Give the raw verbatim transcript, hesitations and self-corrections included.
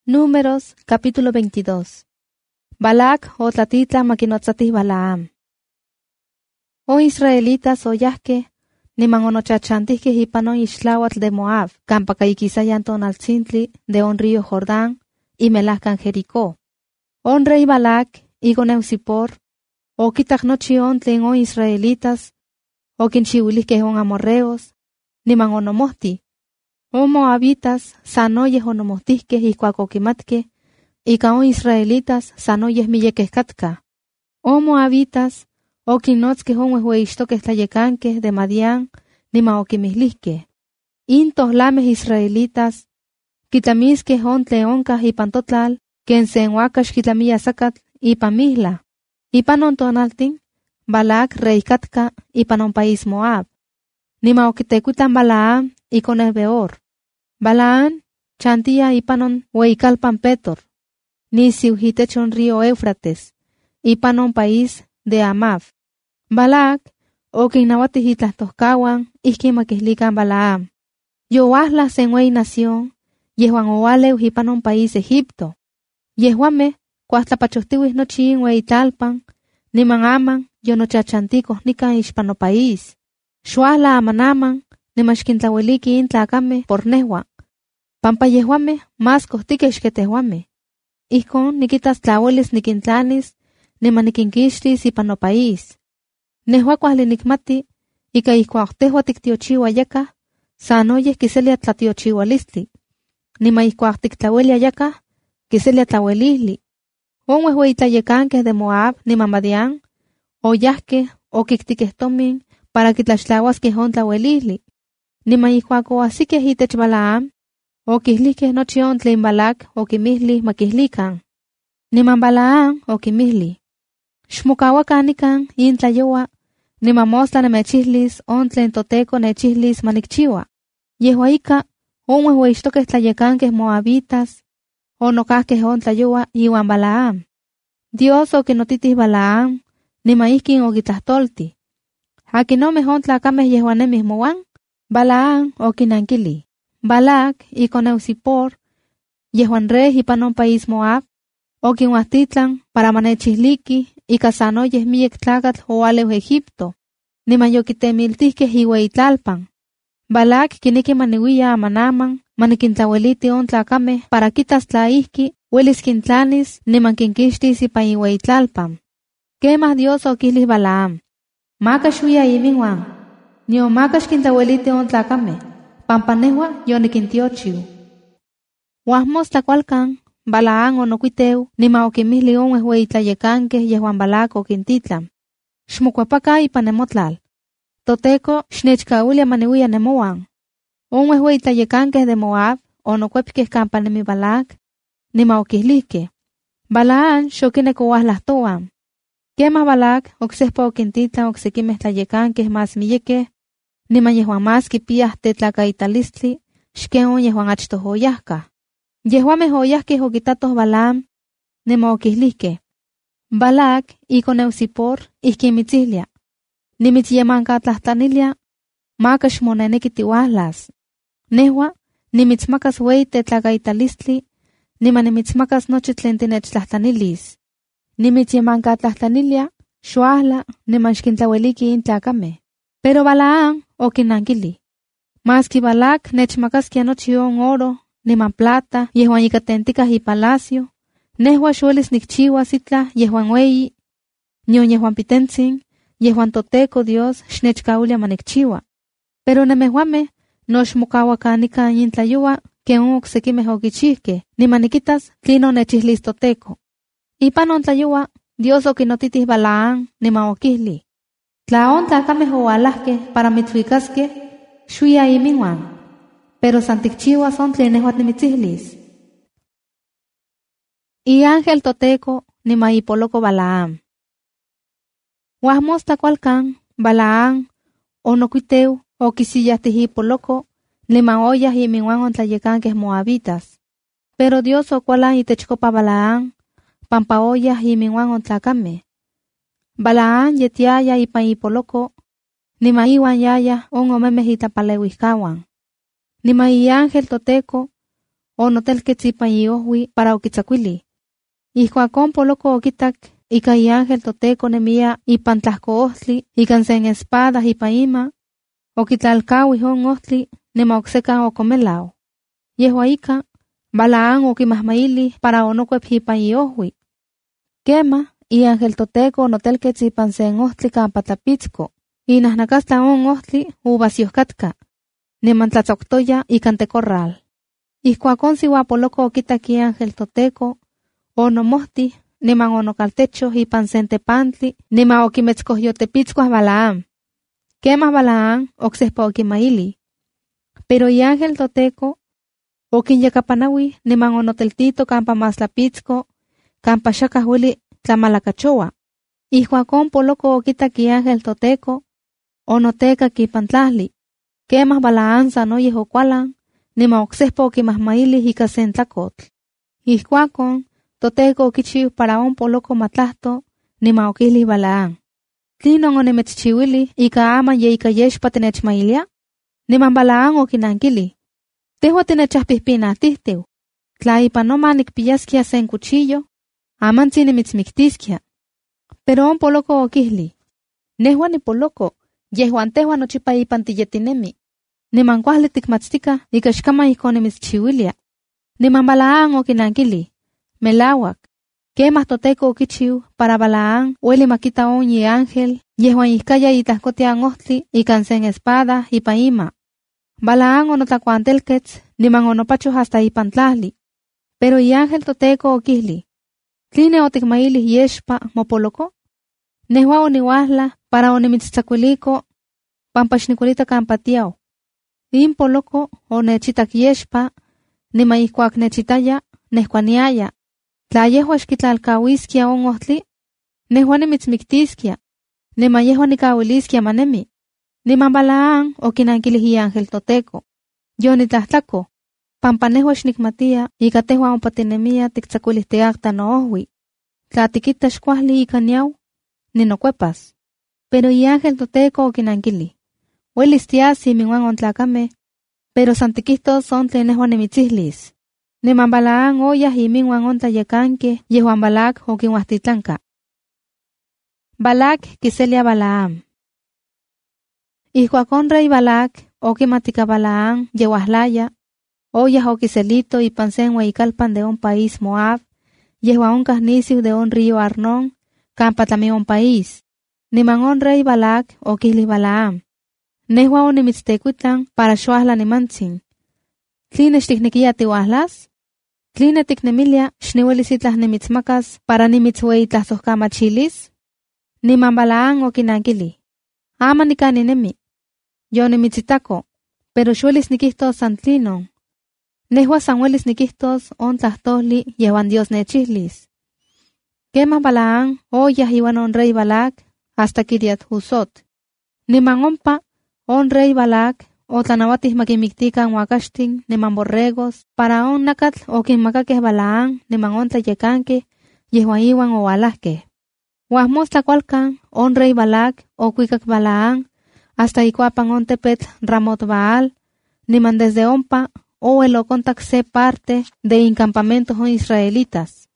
Números, capítulo veintidós. Balac o tlatitla maquinotzatih Balaam. O israelitas o yahque, niman onochachantihque hipanon ixtlawatl de Moab, campa cayiquisayan tonaltzintli de on río Jordán, y melahcan Jericó. On rey Balac, igoneu Sipor, o quitak nochi on tlen o israelitas, o quinchihuilihque on amorreos, niman onomohti. O moabitas sanoyes onomohtihque ihcuac oquimatque, ica o israelitas sanoyes miyequeh catca. O moabitas oquinotzqueh on uehueixtoqueh tlayecanqueh de Madián, nima oquimihlihqueh. In tohlameh israelitas quitlamisqueh on tlen oncah ipan totlal, quen sen uacax quitlamiya sacatl ipan mihla. Ipan on tonaltin, Balac rey catca ipan on país Moab. Nima oquitecuitlan Balaam iconeh Beor. Balaam chantia ipan on ueicalpan Petor, nisiu hitech on río Éufrates, ipan on país de Amav. Balac oquinnauatih itlahtohcahuan ihqui maquihlican Balaam. Yoahla sen uey nación, yehuan oaleu ipan on país Egipto. Yehuameh cuahtlapachohtiuih nochi in ueitlalpan, niman aman yonochachanticoh nican ixpan o país. Xuahla amanaman, niman xquintlaueliki in tlacameh por nehua. Pampa yehuameh más cohtiqueh que tehuameh. Ihcon niquitas tlauelis niquintlanis, niman niquinquixtis ipan no país. Nehua cuahli nicmati, ica ihcuac tehua tictiochiua yacah, sanoyeh quiselia tlatiochiualistli. Niman ihcuac tictlauelia yacah, quiselia tlauelihli. On uehueitlayecanqueh de Moab niman Madián, oyahqueh o quictiqueh tomin para quitlaxtlahuasqueh on tlauelihli. Niman ihcuac oahsiqueh itech Balaam, oquihlihqueh nochi on tlen Balac oquimihlih maquihlican. Niman Balaam oquimihli: Xmocahuacan nican in tlayoua, niman mostla nemechihlis on tlen Toteco nechihlis manicchiua. Yehua ica, on uehueixtoqueh tlayecanqueh moabitas, onocahqueh on tlayoua iuan Balaam. Dios oquinotitih Balaam, niman ihquin oquitlahtolti: ¿Aquinomeh on tlacameh yehuanemih moan? Balaam oquinankili: Balac iconeu Sipor, yehuan rey ipan on país Moab, oquinhuahtitlan para manechihliqui ica sanoyeh miyek tlacatl oaleu Egipto, niman yoquitemiltihqueh iueitlalpan. Balac quiniqui maniuiya amanaman maniquintlaueliti on tlacameh para quitas tla ihqui uelis quintlanis niman quinquixtis ipan iueitlalpan. Quemah Dios oquilih Balaam: Maca xuya iminuan, nion maca xquintlaueliti on tlacameh, pampa nehua yoniquintiochiu. Uahmos tlacualcan, Balaam onocuiteu nima oquimihli on uehueitlayecanqueh yehuan Balac oquintitlan: Xmocuepaca ipan nemotlal. Toteco xnechcauilia maniuiya nemoan. On uehueitlayecanqueh de Moab onocuepqueh campa nemi Balac, nima oquihlihqueh: Balaam xoquinec ouahlahtoan. Quemah Balac ocsehpa oquintitlan ocsequimeh tlayecanqueh más miyequeh, niman yehuan más quipiah tetlacaitalistli, xquen on yehuan achtoh oyahcah. Yehuameh oyahqueh oquitatoh Balaam, nima oquihlihqueh: Balac iconeu Sipor ihqui mitzihlia: Nimitzyemancatlahtanilia, maca xmonenequi tiuahlas. Nehua nimitzmacas uey tetlacaitalistli, niman nimitzmacas nochi tlen tinechtlahtlanilis. Nimitzyemancatlahtanilia, xuahla niman xquintlaueliki in tlacameh. Pero Balaam oquinankili: Masqui Balac nechmacasquia nochi on oro, niman plata yehuan icatenticah ipalacio, nehua xuelis nicchiuas itlah yehuan ueyi, nion yehuan pitentzin, yehuan Toteco Dios xnechcauilia manicchiua. Pero nemehuameh noxmocahuacanican in tlayoua quen on ocsequimeh oquichihqueh, niman niquitas tlinon nechihlis Toteco. Ipan on tlayoua, Dios oquinotitih Balaam, niman oquihli: Tla on tlacameh oualahqueh para mitzuicasqueh, xuya iminuan, pero san ticchiuas on tlen nehuat nimitzihlis. Y ángel Toteco nima ipoloco Balaam. Uahmos tlacualcan, Balaam onocuiteu oquisiyahtih ipoloco, niman oyah iminuan on tlayecanqueh moabitas. Pero Dios ocualan itechcopa Balaam, pampa oyah iminuan on tlacameh. Balaam yetiaya ipan ipoloco, niman iwan yaya on omemeh itlapaleuihcahuan. Niman i ángel Toteco o notel que tzipan iohui para okitzakuili. Ihkuakon poloko okitak ika iángel toteco nemia ipan tlahko ohtli ikan sen espada ipa ima, okitlalkawi on ohtli nema oksekan okomelao. Yehua ika, Balaam okimahmaili para onokuep ipan iohui. Kema, iángel toteco notelketz ipan sen ohtli kampa tlapitzko, inahnakastla on ohtli uvasiohkatka, neman tlatzoktoya ikan tecorral. Ihkuakon siuapoloko okitak iángel toteco, onomohti, neman onokaltecho ipan sen tepantli, nema okimetzkohyotepitzkoh Balaam. Kemah Balaam oksehpa okimaili. Pero iángel toteco okinyakapanawi neman onoteltito kampa maslapitzko, kampa xakah ueli tlamalakachoa. Ihkuakon poloko okitak iángel toteco, onotekak ipan tlahli. Kemah Balaam sanoyeh okualan, nema oksehpa okimahmaili ika sen tlakotl. Ihkuakon, toteco okichiu para on poloko matlahto, nema okili Balaam. Tlinon onemetzchiuili ika ama ye ika yexpa tinechmailia? Neman Balaam okinankili. Tehua tinechahpihpinahtihtiu. Tla ipan noma nikpiyaskia sen cuchillo, amantzi nimitzmiktiskia. Pero on poloko okihli. Nehua ni poloko, yehuan tehua nochipa ipan tiyetinemi. Neman kuahli tikmatztika ika xkama ihko nimitzchiuilia. Neman Balaam okinankili. Melawak. Kemah toteco okichiu para Balaam ueli makita on ye ángel, yehuan ihkaya itahkotian ohtli ikan sen espada ipa ima. Balaam onotlakuantelketz, niman onopacho hasta ipan tlahli. Pero y ángel toteco okihli. Tline otikmaili yexpa mopoloko? Nehua oniwahla para onimitztzakuiliko pampaxnikulita kampatiao. In poloko onechitak yexpa, nima ihkuak nechitaya, nehkuaniaya. Tla yehua xkitlalkawiskia on ohtli, nehua nimitzmiktiskia, nima yehua nikawiliskia manemi. Niman Balaam okinankilih iángel toteco. Yo nitlahtlaco, pampa nehua xnikmatia ika tehua ompatinemia tiktzakuilihtiakta noohwi. Tla tikita xkuahli ika niau, ninokuepas. Pero iángel toteco okinankilih. Uelis tiasi minwan ontlakame, pero san tikihtos on tlen nehua nimitzihlis. Niman Balaam oyah iminwan ontlayekanke yehuan Balac okinwahitlanka. Balac kiselia Balaam. Ihkuakon rey Balac okimatika Balaam yehuahlaya, oyah okiselito ipan sen ueyikalpan de on país Moab, yehuan onkah nisiu de on río Arnón, kampa tlami on país. Niman on rey Balac okihli Balaam. Nehua onimitztekuitlan para xoahla nimantzin. Tline xtiknekia tiwahlas? Tline tiknemilia xniuelis itlah nimitzmakas para nimitzweitlazohkamachilis? Niman Balaam okinankili. Ama nikaninemi. Yo nimitzitako, pero xuelis nikihtos san tlinon. Nehua san uelis nikihtos on tlahtoli yehuan Dios nechihlis. Kemah Balaam oyah iwan on rey Balac hasta Kiriat Husot. Niman ompa on rey Balac otlanawatih makimiktikan uakaxtin niman borregos para on nakatl okinmakakeh Balaam niman on tlayekanke yehuan iwan owalahkeh. Uahmostlakualkan on rey Balac okuikak Balaam hasta ikuapan on tepetl Ramot Baal, niman desde ompa ouel okontak se parte de incampamento on israelitas.